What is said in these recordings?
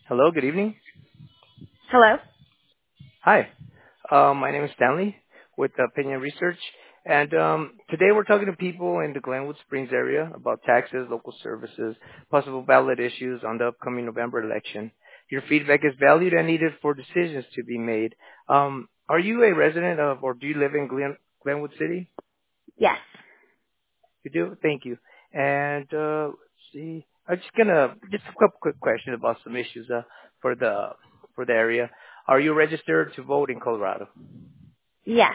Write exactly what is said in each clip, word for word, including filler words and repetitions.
Hello, good evening. Hello? Hi, um, my name is Stanley with Opinion Research, and um, today we're talking to people in the Glenwood Springs area about taxes, local services, possible ballot issues on the upcoming November election. Your feedback is valued and needed for decisions to be made. Um, are you a resident of, or do you live in Glen, Glenwood City? Yes. You do? Thank you. And uh, let's see. I'm just gonna just a couple quick questions about some issues uh, for the for the area. Are you registered to vote in Colorado? Yes.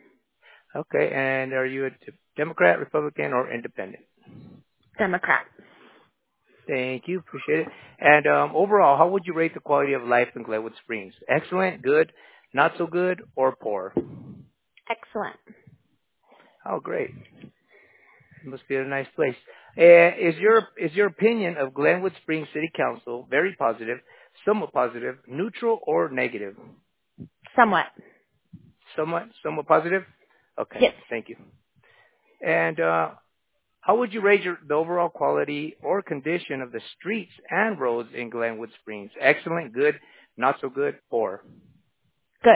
Okay. And are you a d- Democrat, Republican, or Independent? Democrat. Thank you. Appreciate it. And um, overall, how would you rate the quality of life in Glenwood Springs? Excellent, good, not so good, or poor? Excellent. Oh, great. Must be a nice place. Uh, is your is your opinion of Glenwood Springs City Council very positive, somewhat positive, neutral, or negative? Somewhat. Somewhat, somewhat positive. Okay, Yes. thank you. And uh, how would you rate your, the overall quality or condition of the streets and roads in Glenwood Springs? Excellent, good, not so good, poor. Good.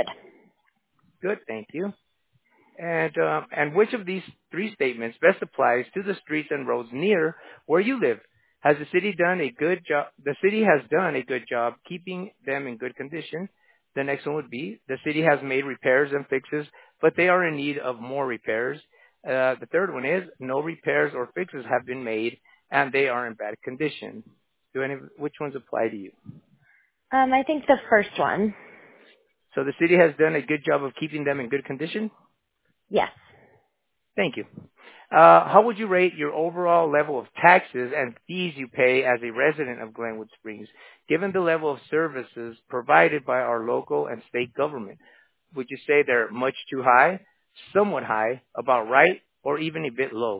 Good, thank you. And um, and which of these three statements best applies to the streets and roads near where you live? Has the city done a good job? The city has done a good job keeping them in good condition. The next one would be the city has made repairs and fixes, but they are in need of more repairs. Uh, the third one is no repairs or fixes have been made and they are in bad condition. Do any which ones apply to you? Um, I think the first one. So the city has done a good job of keeping them in good condition. Yes. Thank you. Uh, how would you rate your overall level of taxes and fees you pay as a resident of Glenwood Springs, given the level of services provided by our local and state government? Would you say they're much too high, somewhat high, about right, or even a bit low?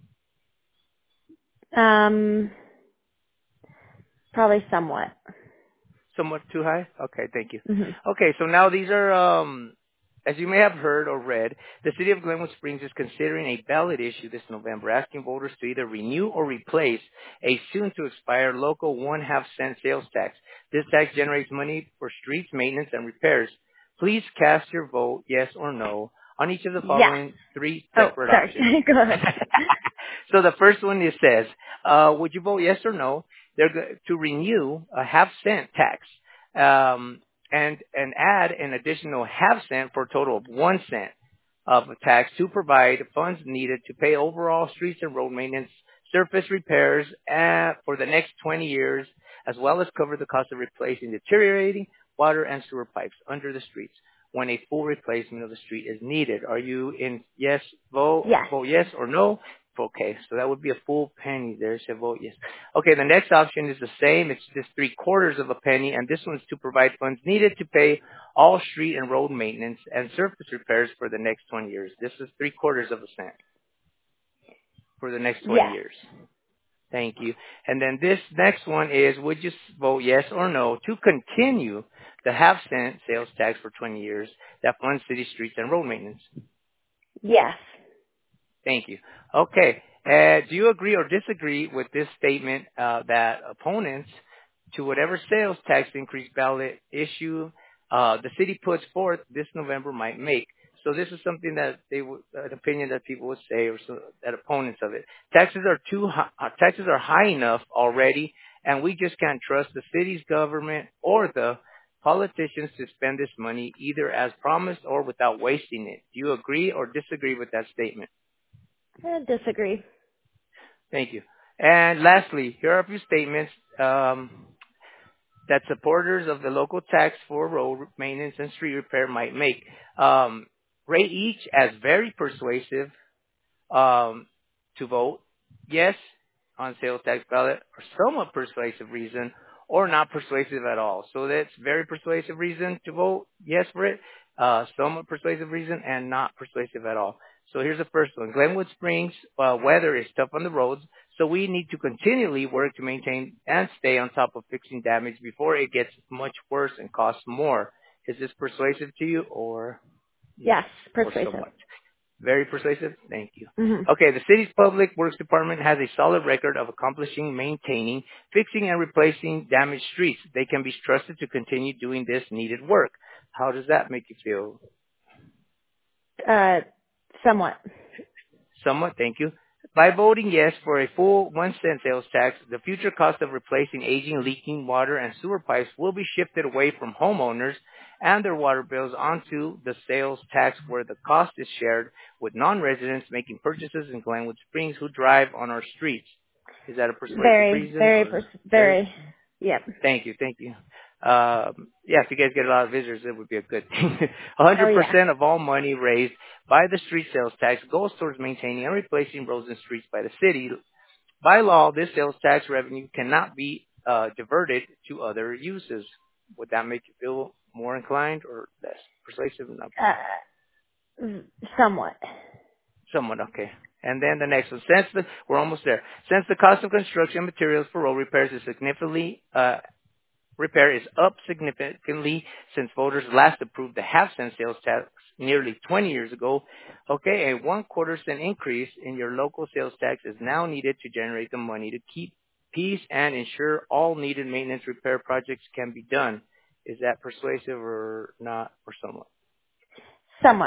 Um, probably somewhat. Somewhat too high? Okay, thank you. hmm Okay, so now these are, um, as you may have heard or read, the city of Glenwood Springs is considering a ballot issue this November asking voters to either renew or replace a soon-to-expire local one-half cent sales tax. This tax generates money for streets, maintenance, and repairs. Please cast your vote, yes or no, on each of the Yes. following three Oh, separate options. sorry. Go ahead. So the first one it says, uh, would you vote yes or no? They're go- to renew a half cent tax um, and and add an additional half cent for a total of one cent of a tax to provide funds needed to pay overall streets and road maintenance, surface repairs uh, for the next twenty years, as well as cover the cost of replacing deteriorating water and sewer pipes under the streets when a full replacement of the street is needed. Are you in yes vote Yes. vote yes or no? Okay, so that would be a full penny there. So vote yes. Okay, the next option is the same. It's just three quarters of a penny, and this one's to provide funds needed to pay all street and road maintenance and surface repairs for the next twenty years. This is three quarters of a cent for the next twenty Yes. years. Thank you. And then this next one is, would you s- vote yes or no to continue the half cent sales tax for twenty years that funds city streets and road maintenance? Yes. Thank you. Okay. Uh, do you agree or disagree with this statement uh, that opponents to whatever sales tax increase ballot issue uh, the city puts forth this November might make? So this is something that they would, an opinion that people would say, or so, that opponents of it. Taxes are too high, uh, taxes are high enough already, and we just can't trust the city's government or the politicians to spend this money either as promised or without wasting it. Do you agree or disagree with that statement? I disagree. Thank you. And lastly, here are a few statements um, that supporters of the local tax for road maintenance and street repair might make. Um, rate each as very persuasive um, to vote yes on sales tax ballot, or somewhat persuasive reason, or not persuasive at all. So that's very persuasive reason to vote yes for it, uh, somewhat persuasive reason, and not persuasive at all. So here's the first one. Glenwood Springs uh, weather is tough on the roads, so we need to continually work to maintain and stay on top of fixing damage before it gets much worse and costs more. Is this persuasive to you, or Yes. or Persuasive. somewhat? Very persuasive? Thank you. Mhm. Okay, the city's public works department has a solid record of accomplishing, maintaining, fixing, and replacing damaged streets. They can be trusted to continue doing this needed work. How does that make you feel? Uh, somewhat. Somewhat, thank you. By voting yes for a full one cent sales tax, the future cost of replacing aging, leaking water and sewer pipes will be shifted away from homeowners and their water bills onto the sales tax, where the cost is shared with non-residents making purchases in Glenwood Springs who drive on our streets. Is that a persuasive Very, reason very, or pers- very? very. Yep. Thank you. Thank you. Um, yeah, if you guys get a lot of visitors, it would be a good thing. Oh yeah. one hundred percent of all money raised by the street sales tax goes towards maintaining and replacing roads and streets by the city. By law, this sales tax revenue cannot be uh, diverted to other uses. Would that make you feel more inclined or less persuasive? No. Uh, somewhat. Somewhat, okay. And then the next one. Since the, we're almost there. Since the cost of construction materials for road repairs is significantly uh, repair is up significantly since voters last approved the half cent sales tax nearly twenty years ago. Okay, a one quarter cent increase in your local sales tax is now needed to generate the money to keep peace and ensure all needed maintenance repair projects can be done. Is that persuasive or not, or somewhat? Somewhat.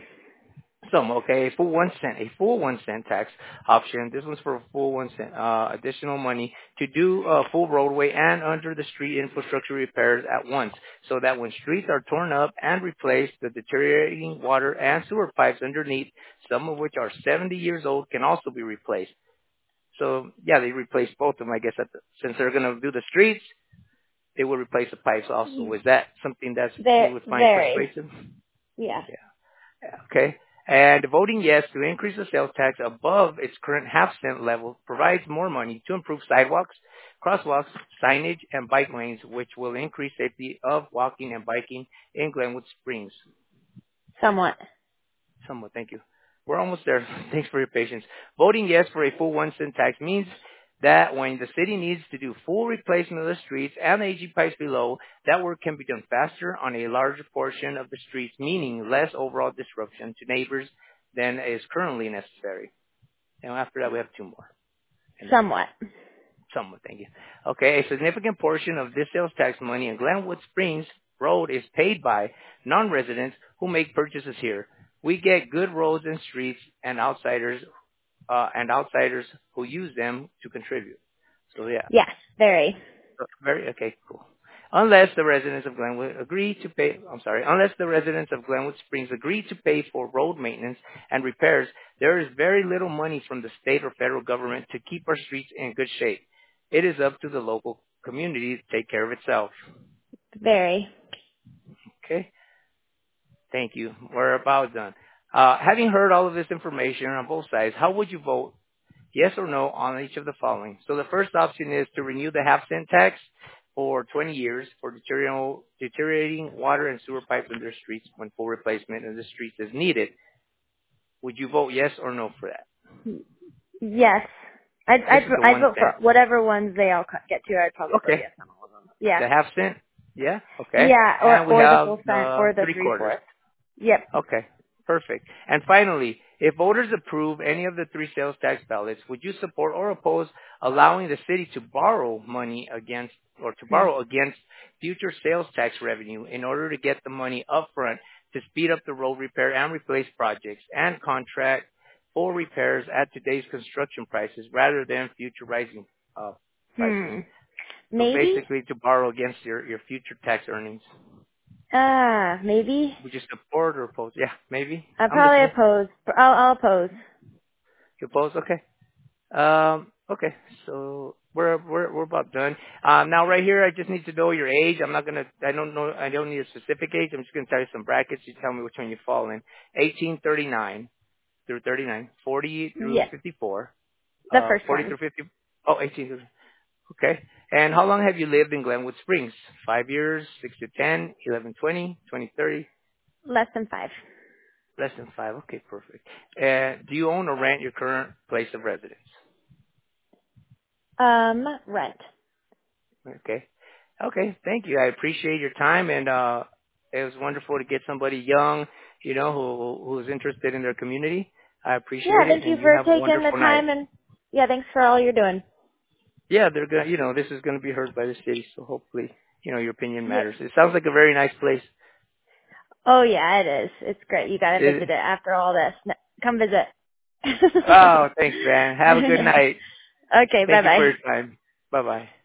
Some, okay, a full one cent, a full one cent tax option. This one's for a full one cent, uh, additional money to do uh, full roadway and under the street infrastructure repairs at once, so that when streets are torn up and replaced, the deteriorating water and sewer pipes underneath, some of which are seventy years old, can also be replaced. So yeah, they replaced both of them, I guess. At the, since they're going to do the streets, they will replace the pipes also. Is that something that you Very, would find very. persuasive? Yeah. Yeah. Okay. And voting yes to increase the sales tax above its current half cent level provides more money to improve sidewalks, crosswalks, signage, and bike lanes, which will increase safety of walking and biking in Glenwood Springs. Somewhat. Somewhat, thank you. We're almost there. Thanks for your patience. Voting yes for a full one cent tax means that when the city needs to do full replacement of the streets and the A G pipes below, that work can be done faster on a larger portion of the streets, meaning less overall disruption to neighbors than is currently necessary. And after that, we have two more. And Somewhat. somewhat, thank you. Okay, a significant portion of this sales tax money in Glenwood Springs Road is paid by non-residents who make purchases here. We get good roads and streets and outsiders uh, and outsiders who use them to contribute. So yeah, Yes. Very. very okay, cool. Unless the residents of Glenwood agree to pay, I'm sorry, unless the residents of Glenwood Springs agree to pay for road maintenance and repairs, there is very little money from the state or federal government to keep our streets in good shape. It is up to the local community to take care of itself. Very. Okay, thank you. We're about done. Uh, having heard all of this information on both sides, how would you vote? Yes or no on each of the following. So the first option is to renew the half cent tax for twenty years for deteriorating, deteriorating water and sewer pipes in their streets when full replacement of the streets is needed. Would you vote yes or no for that? Yes. I'd, This I'd, is the I'd one vote for cent. whatever ones they all co- get to. I'd probably vote Okay. yes on all of them. Yeah. The half cent? Yeah? Okay. Yeah. Or, And we or the have full cent the or the three three quarters. fourths. Yep. Okay, perfect. And finally, if voters approve any of the three sales tax ballots, would you support or oppose allowing the city to borrow money against or to Hmm. borrow against future sales tax revenue in order to get the money upfront to speed up the road repair and replace projects and contract for repairs at today's construction prices rather than future rising uh, prices? Hmm. So Maybe? basically to borrow against your, your future tax earnings. Ah, maybe. Would you support or oppose? Yeah, maybe. I'll I'm probably listening. oppose. I'll, I'll oppose. You oppose? Okay. Um, okay. So we're we're we're about done. Um, now right here, I just need to know your age. I'm not gonna. I don't know. I don't need a specific age. I'm just gonna tell you some brackets. You tell me which one you fall in. eighteen thirty-nine through thirty-nine, forty through Yes. fifty-four, The uh, first forty one. through fifty. Oh, eighteen. through- Okay. And how long have you lived in Glenwood Springs? Five years, six to ten, eleven, twenty, twenty, thirty. Less than five. Less than five. Okay, perfect. Uh, do you own or rent your current place of residence? Um, rent. Okay. Okay. Thank you. I appreciate your time, and uh, it was wonderful to get somebody young you know, who who's interested in their community. I Yeah, appreciate it, thank you and you for have a taking the wonderful night. time and yeah, thanks for all you're doing. Yeah, they're gonna, you know, this is gonna be heard by the city, so hopefully, you know, your opinion Yeah. matters. It sounds like a very nice place. Oh yeah, it is. It's great. You gotta It, visit it after all this. N- Come visit. oh, thanks, man. Have a good night. Okay, bye Thank you for bye. your time. Bye bye.